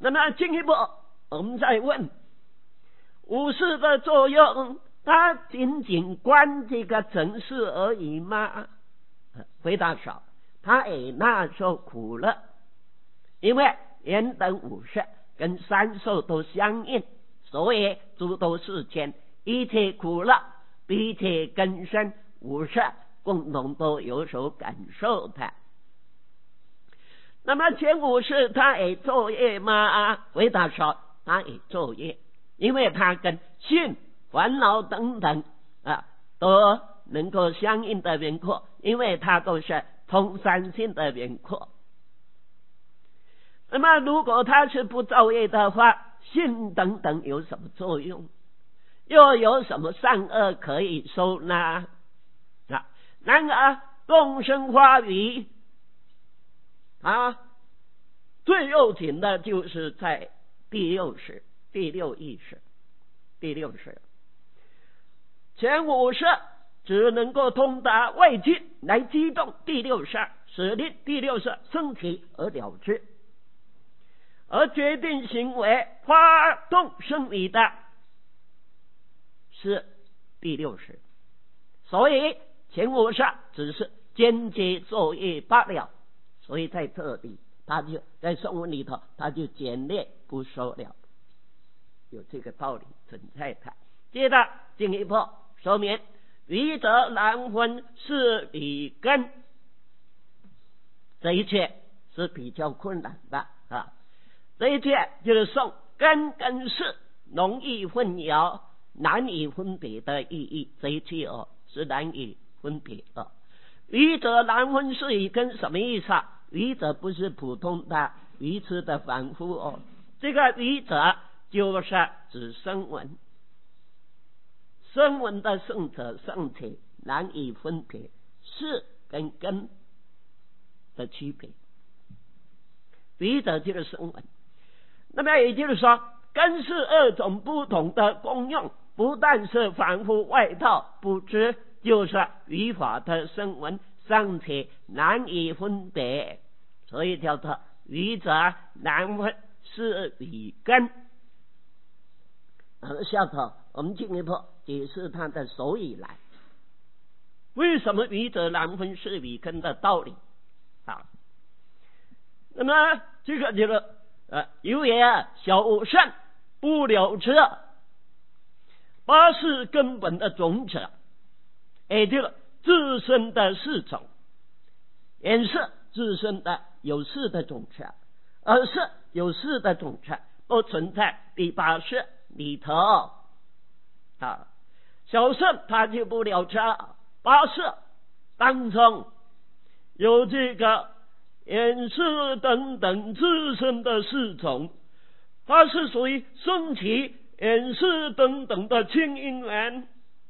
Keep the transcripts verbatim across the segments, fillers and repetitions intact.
那么进一步我们再问，五事的作用它仅仅关这个尘世而已吗？回答说，它也纳受苦乐，因为缘等五识跟三受都相应，所以诸多世间一切苦乐一切根深五识共同都有所感受的。那么前五识它也作业吗？回答说，它也作业，因为它跟性烦恼等等啊都能够相应的缘故，因为它都是通三性的缘故。那么如果它是不造业的话，性等等有什么作用？又有什么善恶可以收呢？啊，然而众生花语啊，最要紧的就是在第六识、第六意识、第六识。前五识只能够通达外境来激动第六识，使令第六识升起而了之，而决定行为发动生理的是第六识。所以前五识只是间接作业罢了，所以在这里他就在颂文里头他就简略不说了，有这个道理存在的。接着进一步说明愚者难分是理根，这一切是比较困难的啊。这一切就是送根跟事容易混淆难以分别的意义，这一切哦是难以分别的。愚者难分是理根什么意思啊？愚者不是普通的愚痴的凡夫哦，这个愚者就是指声闻，声闻的圣者圣体难以分别是跟根的区别，愚者就是声闻。那么也就是说，根是二种不同的功用，不但是凡夫外道不知，就是语法的声闻尚且难以分别，所以叫做愚者难分是理根。而下头我们进一步解释它的所以来，为什么愚者难分是理根的道理啊？那么这个就是呃，由于啊小圣不了知八识根本的种子，也就是自身的四种，也是自身的有事的种子，而是有事的种子都存在第八识里头啊。小圣他就不了知八识当中有这个眼识等等自身的四种，它是属于升起眼识等等的清因缘，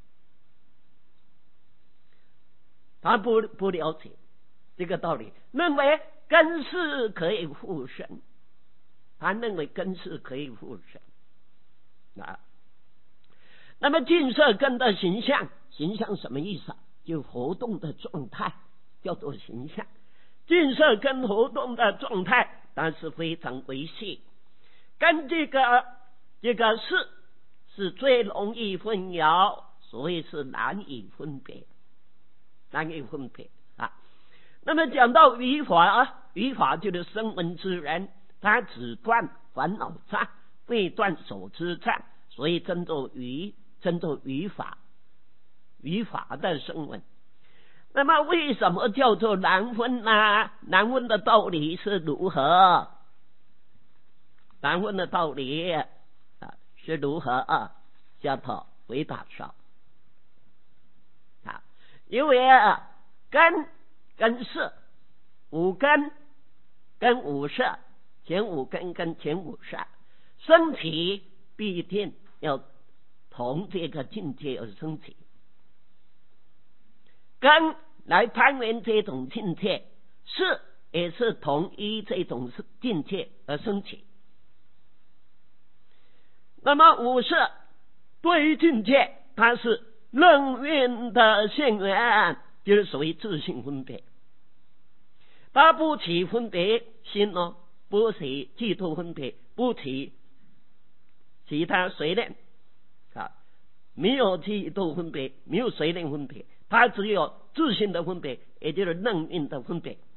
他不不了解这个道理，认为根是可以附身，他认为根是可以附身啊。那么净色根的形象，形象什么意思啊？就活动的状态叫做形象。净色根活动的状态但是非常微细，跟这个这个是是最容易混淆，所以是难以分别，难以分别啊。那么讲到语法啊，语法就是声闻之人，他只断烦恼障，未断所知障，所以称作语，称作语法，语法的声闻。那么为什么叫做难分呢？难分的道理是如何？难分的道理啊是如何啊？下头回答说啊，因为啊根跟识五根跟五识，前五根跟前五识升起必定要同这个境界而升起，根来攀缘这种境界，识也是同一这种境界而升起。那么五识对于境界，它是任运的现缘，就是属于自性分别，它不起分别心哦， 不是基督分别，不提其他谁人啊，没有基督分别，没有谁人分别，他只有自信的分别，也就是任命的分别